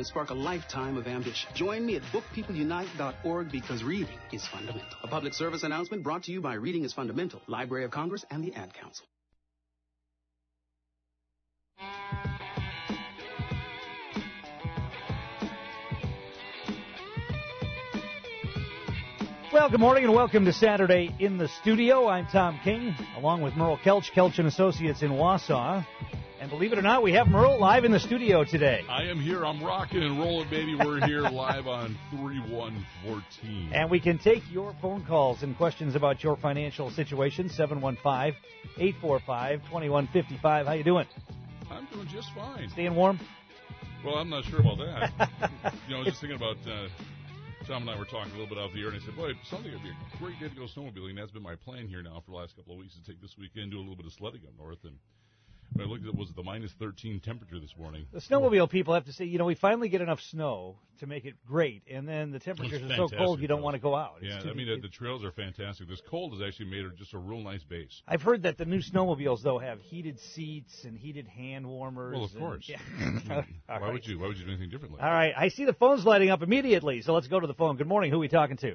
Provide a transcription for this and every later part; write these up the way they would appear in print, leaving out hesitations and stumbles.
and spark a lifetime of ambition. Join me at bookpeopleunite.org because reading is fundamental. A public service announcement brought to you by Reading is Fundamental, Library of Congress, and the Ad Council. Well, good morning and welcome to Saturday in the Studio. I'm Tom King, along with Merle Kelch, Kelch & Associates in Wausau. And believe it or not, we have Merle live in the studio today. I am here. I'm rocking and rolling, baby. We're here live on 3114. And we can take your phone calls and questions about your financial situation, 715-845-2155. How you doing? I'm doing just fine. Staying warm? Well, I'm not sure about that. I was just thinking about... Tom and I were talking a little bit off the air, and I said, boy, Sunday would be a great day to go snowmobiling. That's been my plan here now for the last couple of weeks, to take this weekend, do a little bit of sledding up north. And when I looked at it, was the minus 13 temperature this morning. The snowmobile people have to say, we finally get enough snow to make it great, and then the temperatures are so cold you don't want to go out. The trails are fantastic. This cold has actually made it just a real nice base. I've heard that the new snowmobiles, though, have heated seats and heated hand warmers. Well, of course. Why would you do anything differently? All right. I see the phones lighting up immediately, so let's go to the phone. Good morning. Who are we talking to?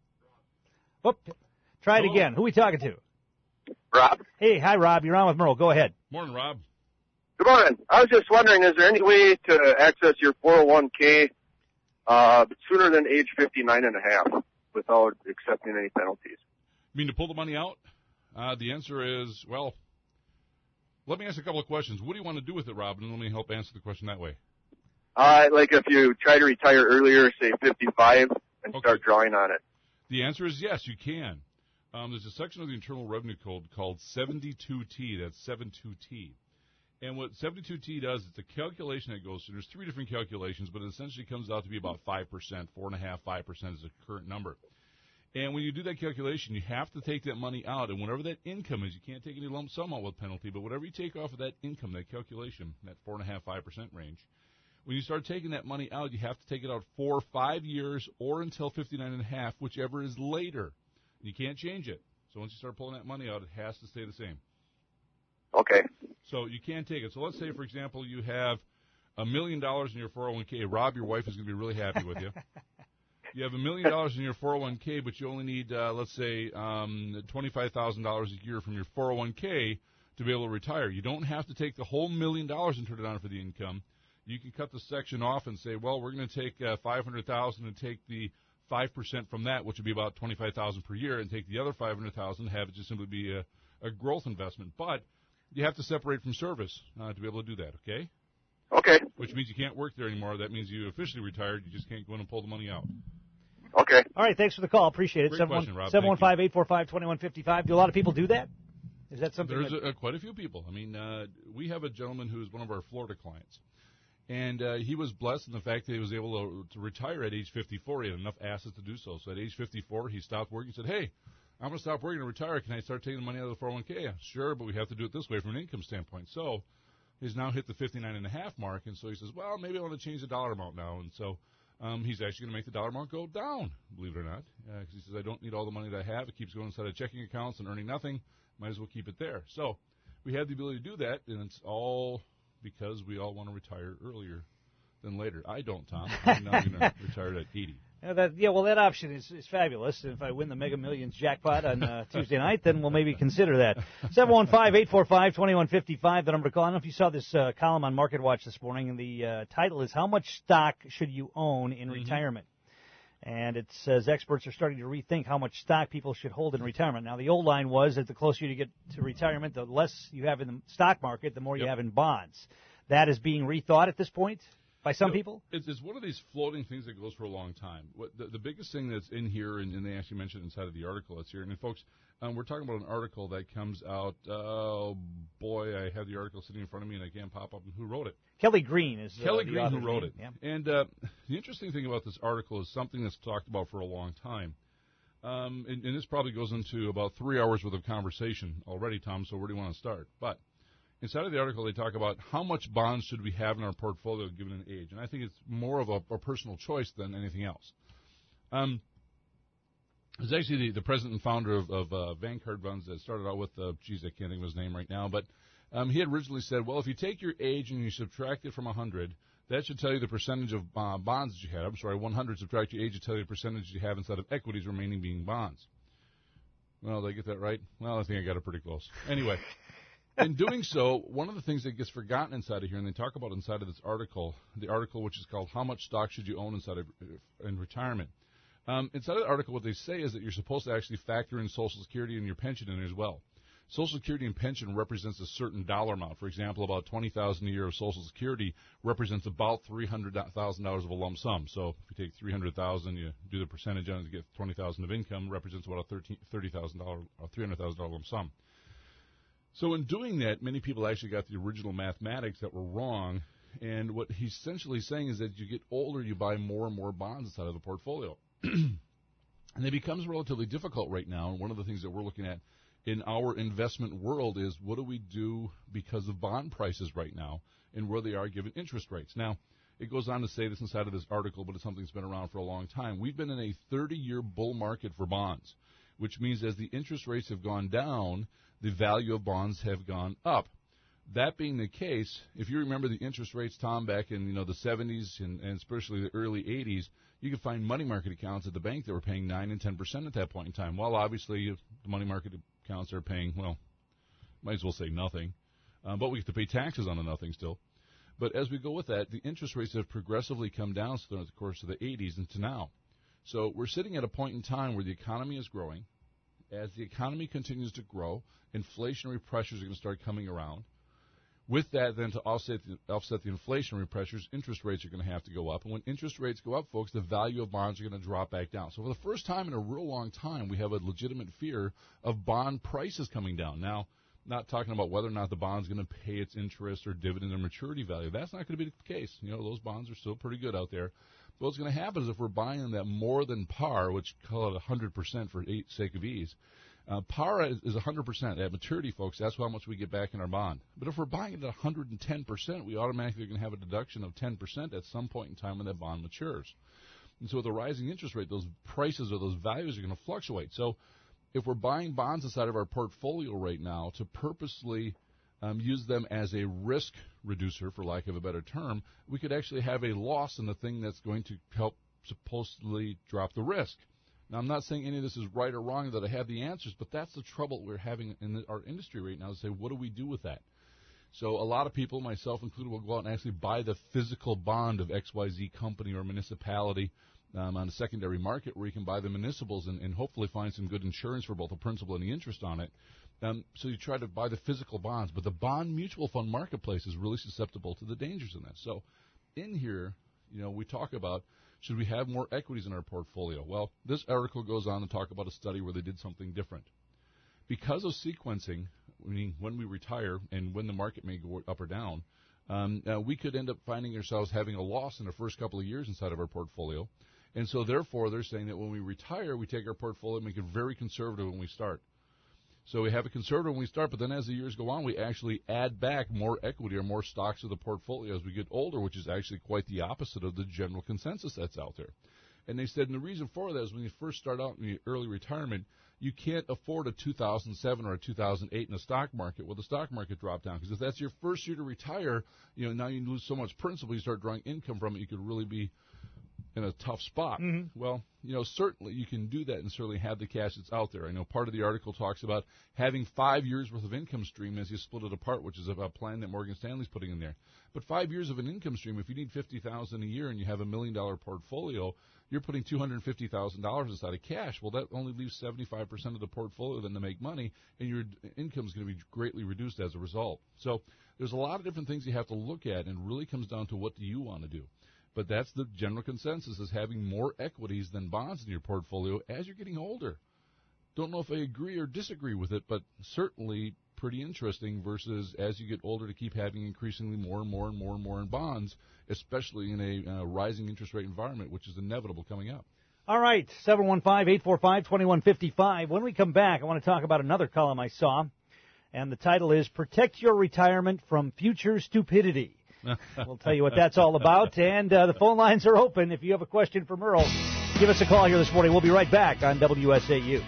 Try it again. Who are we talking to? Rob. Hey, hi, Rob. You're on with Merle. Go ahead. Morning, Rob. Good morning. I was just wondering, is there any way to access your 401k sooner than age 59 and a half without accepting any penalties? You mean to pull the money out? The answer is, well, let me ask a couple of questions. What do you want to do with it, Rob? And let me help answer the question that way. Like if you try to retire earlier, say 55, and start drawing on it. The answer is yes, you can. There's a section of the Internal Revenue Code called 72T. That's 72T. And what 72T does, it's a calculation that goes through. There's three different calculations, but it essentially comes out to be about 5%, 4.5%, 5% is the current number. And when you do that calculation, you have to take that money out. And whatever that income is, you can't take any lump sum out with penalty, but whatever you take off of that income, that calculation, that 4.5%, 5% range, when you start taking that money out, you have to take it out for 5 years or until 59 and a half, whichever is later. You can't change it. So once you start pulling that money out, it has to stay the same. Okay. So you can't take it. So let's say, for example, you have $1 million in your 401k. Rob, your wife is going to be really happy with you. You have $1 million in your 401k, but you only need, let's say, $25,000 a year from your 401k to be able to retire. You don't have to take the whole $1 million and turn it on for the income. You can cut the section off and say, well, we're going to take $500,000 and take the 5% from that, which would be about $25,000 per year, and take the other $500,000 and have it just simply be a growth investment. But you have to separate from service to be able to do that, okay? Okay. Which means you can't work there anymore. That means you officially retired. You just can't go in and pull the money out. Okay. All right, thanks for the call. Appreciate it. Great question, Rob. 715-845-2155. Do a lot of people do that? Is that something? There's quite a few people. I mean, we have a gentleman who's one of our Florida clients. And he was blessed in the fact that he was able to retire at age 54. He had enough assets to do so. So at age 54, he stopped working and said, hey, I'm going to stop working and retire. Can I start taking the money out of the 401k? Sure, but we have to do it this way from an income standpoint. So he's now hit the 59 and a half mark. And so he says, well, maybe I want to change the dollar amount now. And so he's actually going to make the dollar amount go down, believe it or not. Because he says, I don't need all the money that I have. It keeps going inside of checking accounts and earning nothing. Might as well keep it there. So we have the ability to do that, and it's all because we all want to retire earlier than later. I don't, Tom. I'm now going to retire at 80. That option is fabulous. And if I win the Mega Millions jackpot on Tuesday night, then we'll maybe consider that. 715-845-2155, the number to call. I don't know if you saw this column on Market Watch this morning, and the title is, How Much Stock Should You Own in Retirement? And it says experts are starting to rethink how much stock people should hold in retirement. Now, the old line was that the closer you get to retirement, the less you have in the stock market, the more you have in bonds. That is being rethought at this point by some people? It's one of these floating things that goes for a long time. The biggest thing that's in here, and they actually mentioned inside of the article that's here, and folks, we're talking about an article that comes out, I have the article sitting in front of me and I can't pop up who wrote it. Kelly Green is Kelly Green who wrote it. Yeah. And the interesting thing about this article is something that's talked about for a long time. And this probably goes into about 3 hours worth of conversation already, Tom, so where do you want to start? But inside of the article, they talk about how much bonds should we have in our portfolio given an age. And I think it's more of a personal choice than anything else. It's actually the president and founder of Vanguard Funds that started out with, I can't think of his name right now, but he had originally said, well, if you take your age and you subtract it from 100, That should tell you the percentage of bonds that you have. I'm sorry, 100 subtract your age to tell you the percentage you have inside of equities remaining being bonds. Well, did I get that right? Well, I think I got it pretty close. Anyway, in doing so, one of the things that gets forgotten inside of here, and they talk about inside of this article, the article which is called How Much Stock Should You Own Inside of in Retirement? Inside of the article, what they say is that you're supposed to actually factor in Social Security and your pension in as well. Social Security and pension represents a certain dollar amount. For example, about $20,000 a year of Social Security represents about $300,000 of a lump sum. So if you take $300,000, you do the percentage on it, you get $20,000 of income, represents about a $30,000 or $300,000 lump sum. So in doing that, many people actually got the original mathematics that were wrong. And what he's essentially saying is that you get older, you buy more and more bonds inside of the portfolio. And it becomes relatively difficult right now. And one of the things that we're looking at in our investment world is what do we do because of bond prices right now and where they are given interest rates. Now, it goes on to say this inside of this article, but it's something that's been around for a long time. We've been in a 30-year bull market for bonds, which means as the interest rates have gone down, the value of bonds have gone up. That being the case, if you remember the interest rates, Tom, back in the 70s and especially the early 80s, you could find money market accounts at the bank that were paying 9 and 10% at that point in time. Well, obviously, the money market accounts are paying, well, might as well say nothing, but we get to pay taxes on the nothing still. But as we go with that, the interest rates have progressively come down throughout the course of the 80s and to now. So we're sitting at a point in time where the economy is growing. As the economy continues to grow, inflationary pressures are going to start coming around. With that, then, to offset the inflationary pressures, interest rates are going to have to go up. And when interest rates go up, folks, the value of bonds are going to drop back down. So for the first time in a real long time, we have a legitimate fear of bond prices coming down. Now, not talking about whether or not the bond's going to pay its interest or dividend or maturity value. That's not going to be the case. Those bonds are still pretty good out there. But what's going to happen is if we're buying them at more than par, which call it 100% for sake of ease, par is 100%. At maturity, folks, that's how much we get back in our bond. But if we're buying it at 110%, we automatically are going to have a deduction of 10% at some point in time when that bond matures. And so with a rising interest rate, those prices or those values are going to fluctuate. So if we're buying bonds inside of our portfolio right now to purposely use them as a risk reducer, for lack of a better term, we could actually have a loss in the thing that's going to help supposedly drop the risk. Now, I'm not saying any of this is right or wrong, that I have the answers, but that's the trouble we're having in our industry right now, to say, what do we do with that? So a lot of people, myself included, will go out and actually buy the physical bond of XYZ company or municipality on the secondary market, where you can buy the municipals and hopefully find some good insurance for both the principal and the interest on it. So you try to buy the physical bonds, but the bond mutual fund marketplace is really susceptible to the dangers in that. So in here, we talk about, should we have more equities in our portfolio? Well, this article goes on to talk about a study where they did something different. Because of sequencing, meaning when we retire and when the market may go up or down, we could end up finding ourselves having a loss in the first couple of years inside of our portfolio. And so, therefore, they're saying that when we retire, we take our portfolio and make it very conservative when we start. So we have it conservative when we start, but then as the years go on, we actually add back more equity or more stocks to the portfolio as we get older, which is actually quite the opposite of the general consensus that's out there. And they said, and the reason for that is when you first start out in the early retirement, you can't afford a 2007 or a 2008 in the stock market. Well, the stock market dropped down, because if that's your first year to retire, now you lose so much principal, you start drawing income from it, you could really be in a tough spot. Mm-hmm. Well, certainly you can do that and certainly have the cash that's out there. I know part of the article talks about having 5 years worth of income stream as you split it apart, which is a plan that Morgan Stanley's putting in there. But 5 years of an income stream, if you need $50,000 a year and you have $1 million portfolio, you're putting $250,000 inside of cash. Well, that only leaves 75% of the portfolio then to make money, and your income is going to be greatly reduced as a result. So there's a lot of different things you have to look at, and it really comes down to what do you want to do. But that's the general consensus, is having more equities than bonds in your portfolio as you're getting older. Don't know if I agree or disagree with it, but certainly pretty interesting versus as you get older to keep having increasingly more and more and more and more in bonds, especially in a rising interest rate environment, which is inevitable coming up. All right, 715-845-2155. When we come back, I want to talk about another column I saw, and the title is Protect Your Retirement from Future Stupidity. We'll tell you what that's all about, and the phone lines are open. If you have a question for Merle, give us a call here this morning. We'll be right back on WSAU.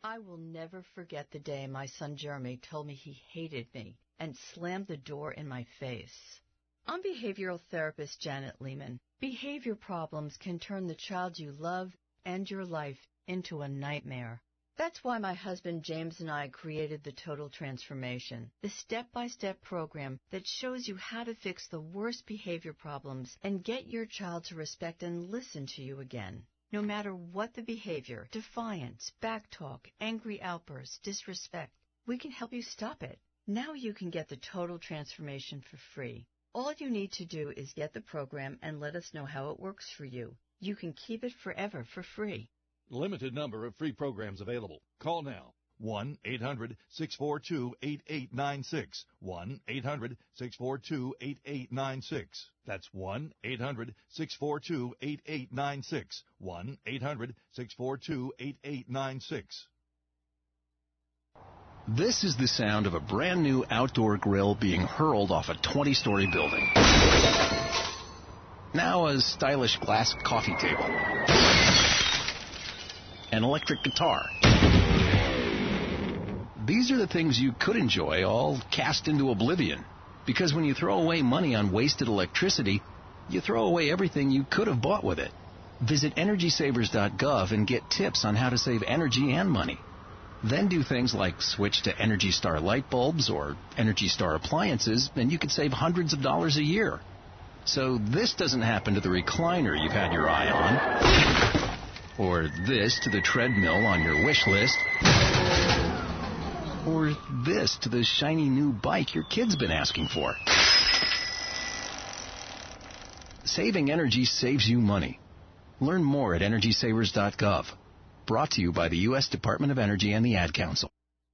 I will never forget the day my son Jeremy told me he hated me and slammed the door in my face. I'm behavioral therapist Janet Lehman. Behavior problems can turn the child you love and your life into a nightmare. That's why my husband James and I created the Total Transformation, the step-by-step program that shows you how to fix the worst behavior problems and get your child to respect and listen to you again. No matter what the behavior, defiance, backtalk, angry outbursts, disrespect, we can help you stop it. Now you can get the Total Transformation for free. All you need to do is get the program and let us know how it works for you. You can keep it forever for free. Limited number of free programs available. Call now. 1-800-642-8896. 1-800-642-8896. That's 1-800-642-8896. 1-800-642-8896. This is the sound of a brand new outdoor grill being hurled off a 20-story building. Now a stylish glass coffee table. An electric guitar. These are the things you could enjoy, all cast into oblivion. Because when you throw away money on wasted electricity, you throw away everything you could have bought with it. Visit EnergySavers.gov and get tips on how to save energy and money. Then do things like switch to Energy Star light bulbs or Energy Star appliances, and you could save hundreds of dollars a year. So this doesn't happen to the recliner you've had your eye on, or this to the treadmill on your wish list, or this to the shiny new bike your kid's been asking for. Saving energy saves you money. Learn more at EnergySavers.gov. Brought to you by the U.S. Department of Energy and the Ad Council.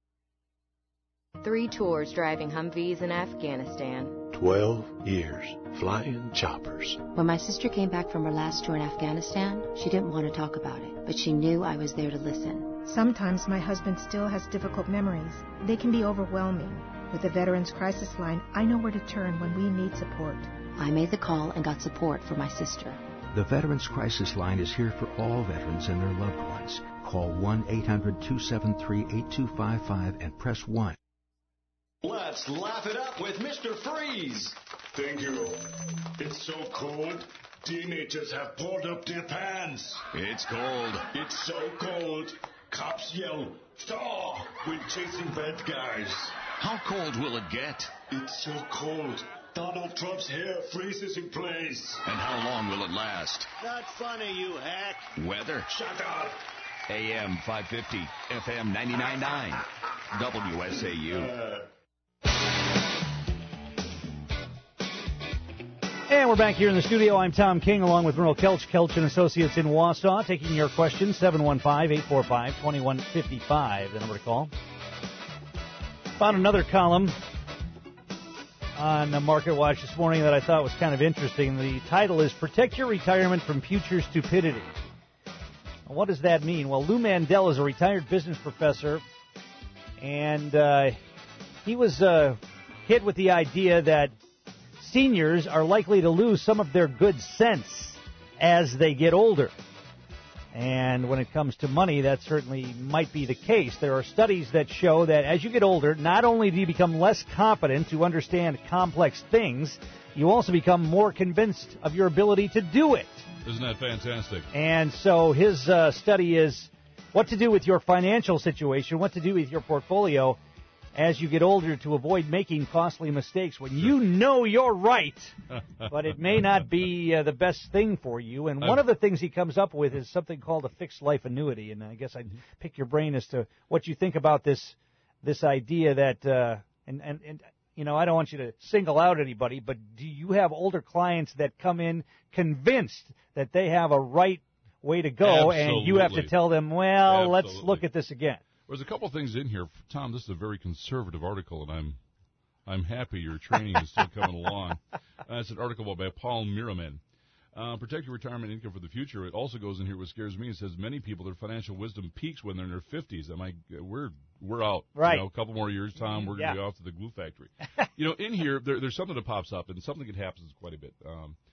3 tours driving Humvees in Afghanistan. 12 years flying choppers. When my sister came back from her last tour in Afghanistan, she didn't want to talk about it, but she knew I was there to listen. Sometimes my husband still has difficult memories. They can be overwhelming. With the Veterans Crisis Line, I know where to turn when we need support. I made the call and got support for my sister. The Veterans Crisis Line is here for all veterans and their loved ones. Call 1-800-273-8255 and press 1. Let's laugh it up with Mr. Freeze. Thank you. It's so cold. Teenagers have pulled up their pants. It's cold. It's so cold. Cops yell, "Thaw!" when chasing bad guys. How cold will it get? It's so cold. Donald Trump's hair freezes in place. And how long will it last? Not funny, you hack. Weather. Shut up. AM 550, FM 99.9, WSAU. And we're back here in the studio. I'm Tom King, along with Merle Kelch, Kelch & Associates in Wausau, taking your questions, 715-845-2155, the number to call. Found another column on Market Watch this morning that I thought was kind of interesting. The title is Protect Your Retirement from Future Stupidity. What does that mean? Well, Lou Mandel is a retired business professor, and he was hit with the idea that seniors are likely to lose some of their good sense as they get older. And when it comes to money, that certainly might be the case. There are studies that show that as you get older, not only do you become less competent to understand complex things, you also become more convinced of your ability to do it. Isn't that fantastic? And so his study is what to do with your financial situation, what to do with your portfolio as you get older to avoid making costly mistakes when you know you're right, but it may not be the best thing for you. And one of the things he comes up with is something called a fixed life annuity. And I guess I'd pick your brain as to what you think about this idea that, and you know, I don't want you to single out anybody, but do you have older clients that come in convinced that they have a right way to go, Absolutely. And you have to tell them, well, Absolutely. Let's look at this again? There's a couple things in here. Tom, this is a very conservative article, and I'm happy your training is still coming along. It's an article by Paul Merriman. Protect your retirement income for the future. It also goes in here what scares me. It says many people, their financial wisdom peaks when they're in their 50s. We're out. Right. You know, a couple more years, Tom, we're going to be off to the glue factory. You know, in here, there's something that pops up, and something that happens quite a bit.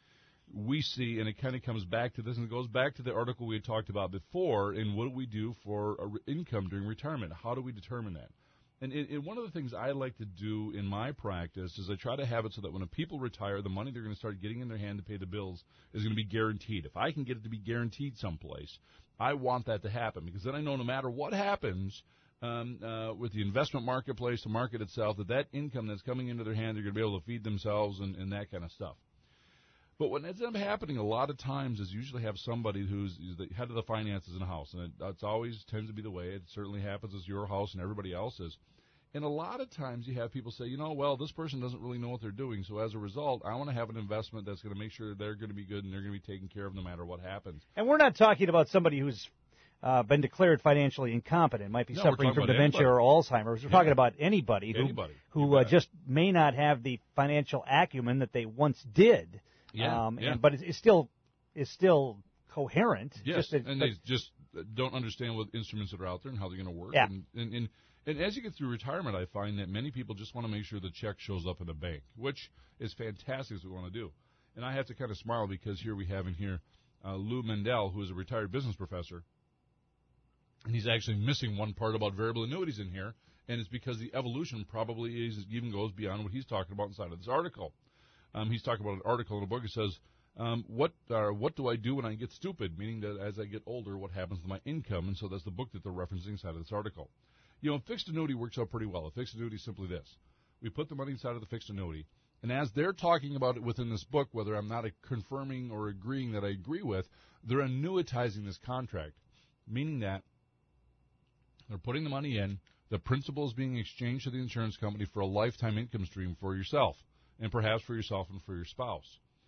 we see, and it kind of comes back to this, and it goes back to the article we had talked about before, and what do we do for income during retirement? How do we determine that? And one of the things I like to do in my practice is I try to have it so that when people retire, the money they're going to start getting in their hand to pay the bills is going to be guaranteed. If I can get it to be guaranteed someplace, I want that to happen, because then I know no matter what happens with the investment marketplace, the market itself, that income that's coming into their hand, they're going to be able to feed themselves and that kind of stuff. But what ends up happening a lot of times is usually have somebody who's the head of the finances in a house, and it's always tends to be the way. It certainly happens as your house and everybody else's. And a lot of times you have people say, well, this person doesn't really know what they're doing, so as a result, I want to have an investment that's going to make sure they're going to be good and they're going to be taken care of no matter what happens. And we're not talking about somebody who's been declared financially incompetent, might be suffering from dementia or Alzheimer's. We're talking about anybody who just may not have the financial acumen that they once did. But it's still coherent. Yes, they just don't understand what instruments that are out there and how they're going to work. Yeah. And as you get through retirement, I find that many people just want to make sure the check shows up in the bank, which is fantastic as we want to do. And I have to kind of smile because here we have in here Lou Mendel, who is a retired business professor, and he's actually missing one part about variable annuities in here, and it's because the evolution probably even goes beyond what he's talking about inside of this article. He's talking about an article in a book that says, what do I do when I get stupid? Meaning that as I get older, what happens to my income? And so that's the book that they're referencing inside of this article. Fixed annuity works out pretty well. A fixed annuity is simply this. We put the money inside of the fixed annuity, and as they're talking about it within this book, whether I'm not confirming or agreeing that I agree with, they're annuitizing this contract, meaning that they're putting the money in, the principal is being exchanged to the insurance company for a lifetime income stream for yourself, and perhaps for yourself and for your spouse.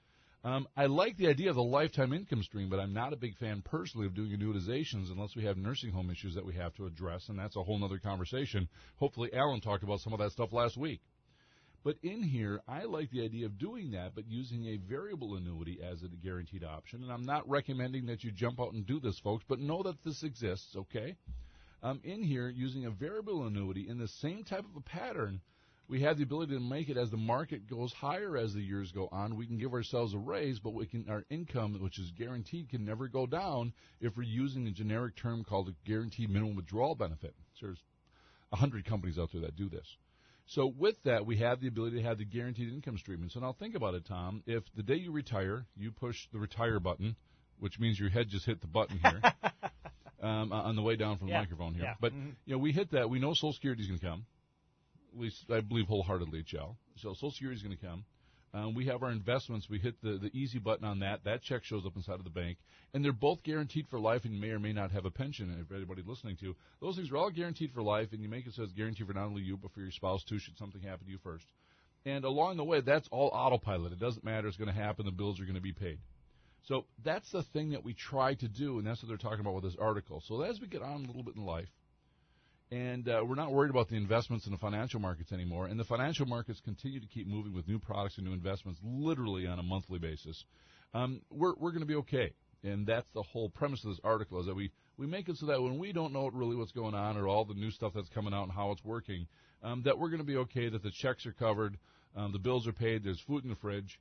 I like the idea of the lifetime income stream, but I'm not a big fan personally of doing annuitizations unless we have nursing home issues that we have to address, and that's a whole other conversation. Hopefully Alan talked about some of that stuff last week. But in here, I like the idea of doing that, but using a variable annuity as a guaranteed option, and I'm not recommending that you jump out and do this, folks, but know that this exists, okay? In here, using a variable annuity in the same type of a pattern, we have the ability to make it as the market goes higher as the years go on. We can give ourselves a raise, but our income, which is guaranteed, can never go down if we're using a generic term called a guaranteed minimum withdrawal benefit. So there's 100 companies out there that do this. So with that, we have the ability to have the guaranteed income stream. And so now think about it, Tom. If the day you retire, you push the retire button, which means your head just hit the button here on the way down from the microphone here. Yeah. But we hit that. We know Social Security is going to come. At least I believe wholeheartedly it shall. So Social Security is going to come. We have our investments. We hit the easy button on that. That check shows up inside of the bank. And they're both guaranteed for life, and you may or may not have a pension, if anybody listening to. Those things are all guaranteed for life, and you make it so it's guaranteed for not only you, but for your spouse, too, should something happen to you first. And along the way, that's all autopilot. It doesn't matter. It's going to happen. The bills are going to be paid. So that's the thing that we try to do, and that's what they're talking about with this article. So as we get on a little bit in life, and we're not worried about the investments in the financial markets anymore. And the financial markets continue to keep moving with new products and new investments literally on a monthly basis. We're going to be okay. And that's the whole premise of this article, is that we make it so that when we don't know really what's going on or all the new stuff that's coming out and how it's working, that we're going to be okay, that the checks are covered, the bills are paid, there's food in the fridge.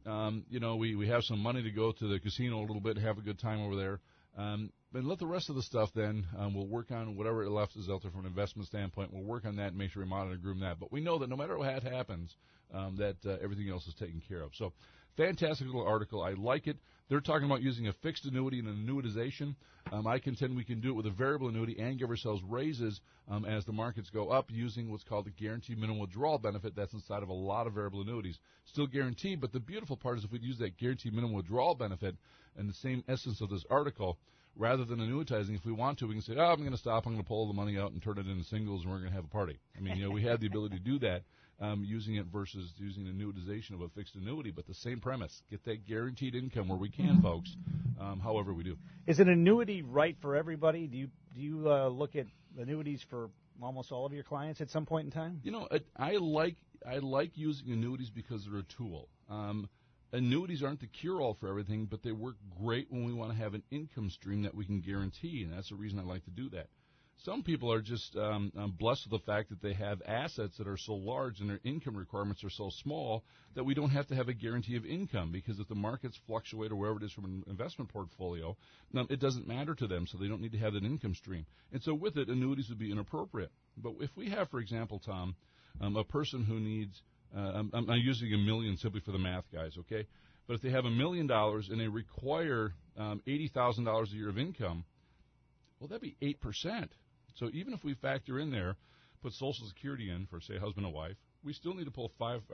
We have some money to go to the casino a little bit and have a good time over there. And let the rest of the stuff then, we'll work on whatever left is out there from an investment standpoint. We'll work on that and make sure we monitor and groom that. But we know that no matter what happens, that everything else is taken care of. So fantastic little article. I like it. They're talking about using a fixed annuity and an annuitization. I contend we can do it with a variable annuity and give ourselves raises as the markets go up using what's called the guaranteed minimum withdrawal benefit that's inside of a lot of variable annuities. Still guaranteed, but the beautiful part is if we use that guaranteed minimum withdrawal benefit and the same essence of this article, rather than annuitizing, if we want to, we can say, I'm going to stop, I'm going to pull the money out and turn it into singles, and we're going to have a party. I mean, we have the ability to do that using it versus using annuitization of a fixed annuity, but the same premise. Get that guaranteed income where we can, folks, however we do. Is an annuity right for everybody? Do you look at annuities for almost all of your clients at some point in time? I like using annuities because they're a tool. Annuities aren't the cure-all for everything, but they work great when we want to have an income stream that we can guarantee, and that's the reason I like to do that. Some people are just blessed with the fact that they have assets that are so large and their income requirements are so small that we don't have to have a guarantee of income, because if the markets fluctuate or wherever it is from an investment portfolio, it doesn't matter to them, so they don't need to have an income stream. And so with it, annuities would be inappropriate. But if we have, for example, Tom, a person who needs, I'm using $1 million simply for the math, guys, okay? But if they have $1 million and they require $80,000 a year of income, well, that'd be 8%. So even if we factor in there, put Social Security in for, say, husband and wife, we still need to pull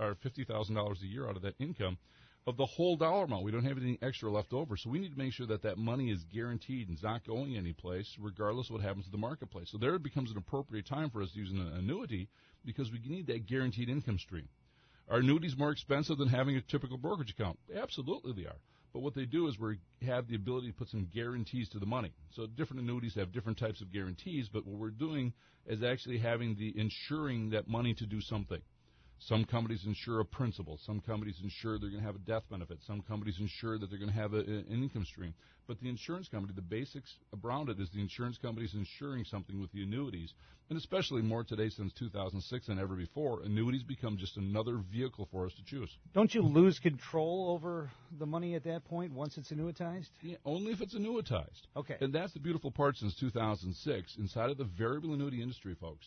$50,000 a year out of that income of the whole dollar amount. We don't have anything extra left over. So we need to make sure that that money is guaranteed and is not going anyplace, regardless of what happens to the marketplace. So there it becomes an appropriate time for us to use an annuity, because we need that guaranteed income stream. Are annuities more expensive than having a typical brokerage account? Absolutely they are. But what they do is we have the ability to put some guarantees to the money. So different annuities have different types of guarantees, but what we're doing is actually having the insuring that money to do something. Some companies insure a principal. Some companies insure they're going to have a death benefit. Some companies insure that they're going to have an income stream. But the insurance company, the basics around it is the insurance company is insuring something with the annuities. And especially more today since 2006 than ever before, annuities become just another vehicle for us to choose. Don't you lose control over the money at that point once it's annuitized? Yeah, only if it's annuitized. Okay. And that's the beautiful part since 2006. Inside of the variable annuity industry, folks,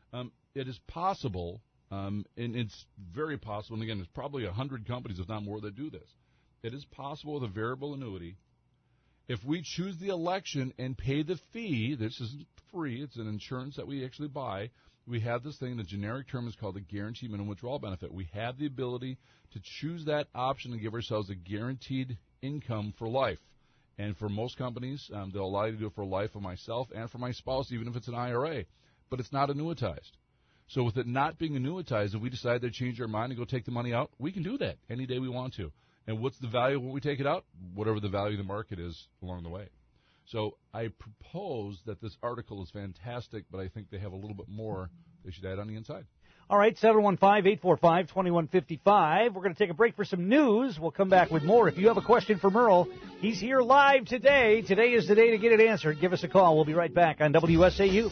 it is possible. And it's very possible, and again, there's probably 100 companies, if not more, that do this. It is possible with a variable annuity, if we choose the election and pay the fee, this isn't free, it's an insurance that we actually buy, we have this thing, the generic term is called the guaranteed minimum withdrawal benefit. We have the ability to choose that option and give ourselves a guaranteed income for life. And for most companies, they'll allow you to do it for life of myself and for my spouse, even if it's an IRA. But it's not annuitized. So with it not being annuitized, if we decide to change our mind and go take the money out, we can do that any day we want to. And what's the value when we take it out? Whatever the value of the market is along the way. So I propose that this article is fantastic, but I think they have a little bit more they should add on the inside. All right, 715-845-2155. We're going to take a break for some news. We'll come back with more. If you have a question for Merle, he's here live today. Today is the day to get it answered. Give us a call. We'll be right back on WSAU.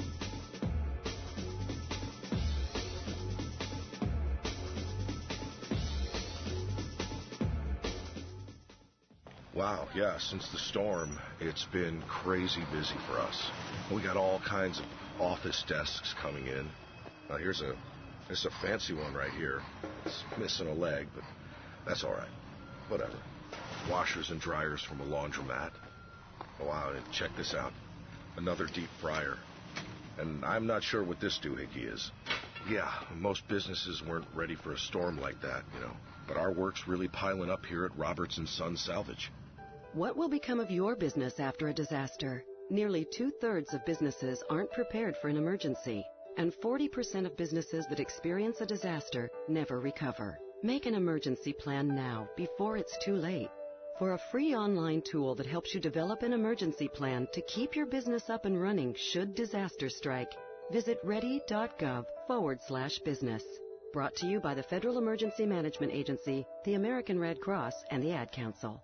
Wow, yeah, since the storm, it's been crazy busy for us. We got all kinds of office desks coming in. Now, here's a fancy one right here. It's missing a leg, but that's all right. Whatever. Washers and dryers from a laundromat. Oh, wow, and check this out. Another deep fryer. And I'm not sure what this doohickey is. Yeah, most businesses weren't ready for a storm like that, you know. But our work's really piling up here at Roberts & Sons Salvage. What will become of your business after a disaster? Nearly 2/3 of businesses aren't prepared for an emergency, and 40% of businesses that experience a disaster never recover. Make an emergency plan now, before it's too late. For a free online tool that helps you develop an emergency plan to keep your business up and running should disaster strike, visit ready.gov/business. Brought to you by the Federal Emergency Management Agency, the American Red Cross, and the Ad Council.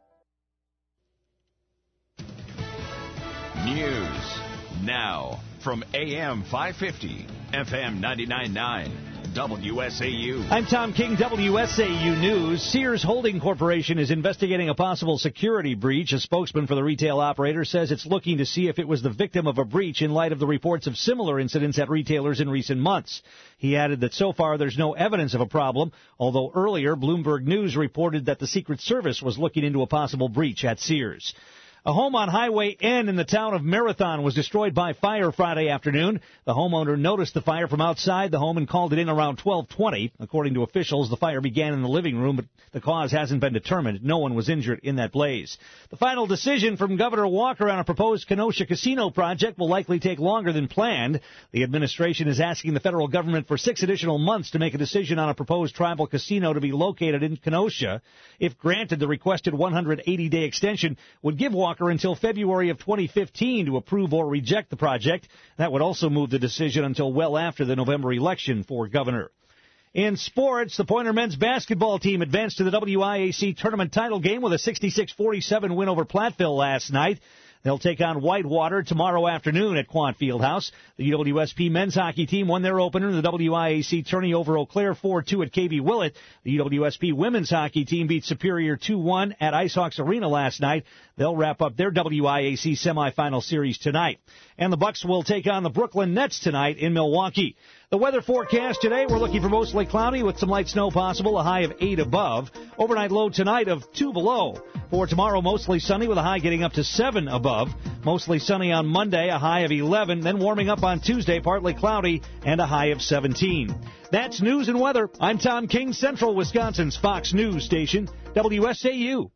News now from AM 550, FM 99.9, WSAU. I'm Tom King, WSAU News. Sears Holding Corporation is investigating a possible security breach. A spokesman for the retail operator says it's looking to see if it was the victim of a breach in light of the reports of similar incidents at retailers in recent months. He added that so far there's no evidence of a problem, although earlier Bloomberg News reported that the Secret Service was looking into a possible breach at Sears. A home on Highway N in the town of Marathon was destroyed by fire Friday afternoon. The homeowner noticed the fire from outside the home and called it in around 12:20. According to officials, the fire began in the living room, but the cause hasn't been determined. No one was injured in that blaze. The final decision from Governor Walker on a proposed Kenosha casino project will likely take longer than planned. The administration is asking the federal government for 6 additional months to make a decision on a proposed tribal casino to be located in Kenosha. If granted, the requested 180-day extension would give Walker until February of 2015 to approve or reject the project. That would also move the decision until well after the November election for governor. In sports, the Pointer men's basketball team advanced to the WIAC tournament title game with a 66-47 win over Platteville last night. They'll take on Whitewater tomorrow afternoon at Quant Fieldhouse. The UWSP men's hockey team won their opener in the WIAC tourney over Eau Claire 4-2 at KB Willett. The UWSP women's hockey team beat Superior 2-1 at IceHawks Arena last night. They'll wrap up their WIAC semifinal series tonight. And the Bucks will take on the Brooklyn Nets tonight in Milwaukee. The weather forecast today, we're looking for mostly cloudy with some light snow possible, a high of 8 above. Overnight low tonight of 2 below. For tomorrow, mostly sunny with a high getting up to 7 above. Mostly sunny on Monday, a high of 11. Then warming up on Tuesday, partly cloudy and a high of 17. That's news and weather. I'm Tom King, Central Wisconsin's Fox News station, WSAU.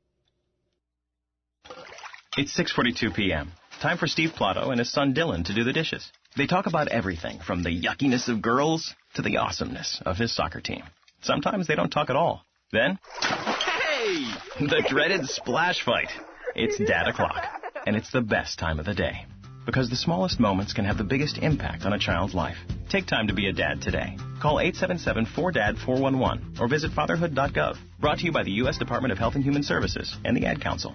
It's 6:42 p.m. Time for Steve Plotto and his son Dylan to do the dishes. They talk about everything from the yuckiness of girls to the awesomeness of his soccer team. Sometimes they don't talk at all. Then, hey! The dreaded splash fight. It's Dad o'clock, and it's the best time of the day. Because the smallest moments can have the biggest impact on a child's life. Take time to be a dad today. Call 877-4DAD-411 or visit fatherhood.gov. Brought to you by the U.S. Department of Health and Human Services and the Ad Council.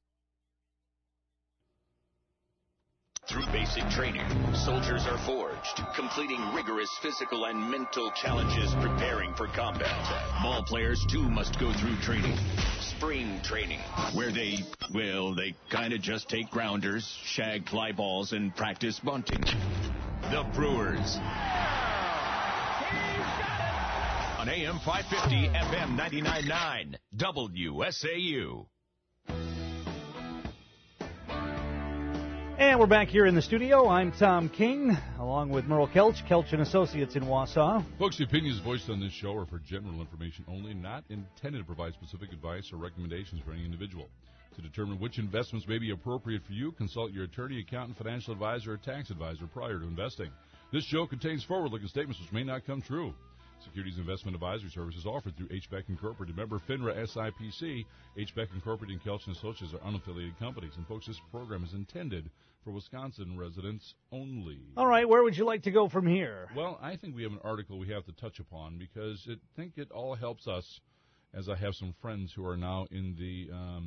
Through basic training, soldiers are forged, completing rigorous physical and mental challenges preparing for combat. Ball players, too, must go through training. Spring training, where they kind of just take grounders, shag fly balls, and practice bunting. The Brewers. On AM 550, FM 99.9, WSAU. And we're back here in the studio. I'm Tom King, along with Merle Kelch, Kelch & Associates in Wausau. Folks, the opinions voiced on this show are for general information only, not intended to provide specific advice or recommendations for any individual. To determine which investments may be appropriate for you, consult your attorney, accountant, financial advisor, or tax advisor prior to investing. This show contains forward-looking statements which may not come true. Securities Investment Advisory Services offered through HBEC Incorporated, member FINRA SIPC. HBEC Incorporated and Kelch & Associates are unaffiliated companies. And, folks, this program is intended for Wisconsin residents only. All right, where would you like to go from here? Well, I think we have an article we have to touch upon because I think it all helps us, as I have some friends who are now in the,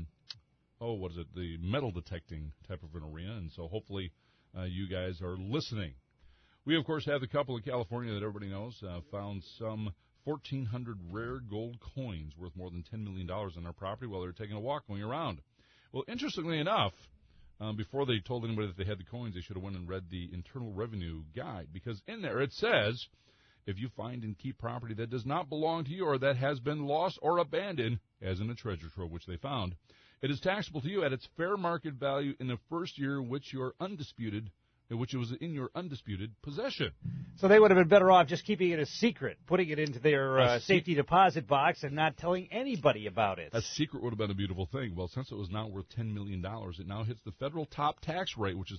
the metal detecting type of an arena, and so hopefully you guys are listening. We, of course, have the couple in California that everybody knows found some 1,400 rare gold coins worth more than $10 million on their property while they were taking a walk going around. Well, interestingly enough, before they told anybody that they had the coins, they should have went and read the Internal Revenue Guide, because in there it says, if you find and keep property that does not belong to you or that has been lost or abandoned, as in a treasure trove which they found, it is taxable to you at its fair market value in the first year which it was in your undisputed possession. So they would have been better off just keeping it a secret, putting it into their safety deposit box and not telling anybody about it. A secret would have been a beautiful thing. Well, since it was now worth $10 million, it now hits the federal top tax rate, which is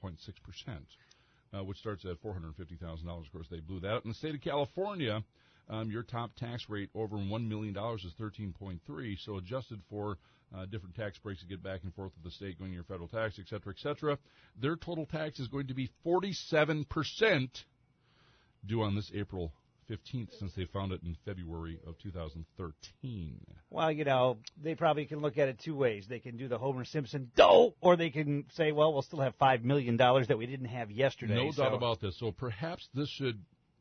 39.6%, which starts at $450,000. Of course, they blew that out. In the state of California, your top tax rate over $1 million is 13.3%, so adjusted for different tax breaks to get back and forth with the state going to your federal tax, et cetera, their total tax is going to be 47% due on this April 15th, since they found it in February of 2013. Well, they probably can look at it two ways. They can do the Homer Simpson, or they can say, well, we'll still have $5 million that we didn't have yesterday. No doubt about this. So perhaps this should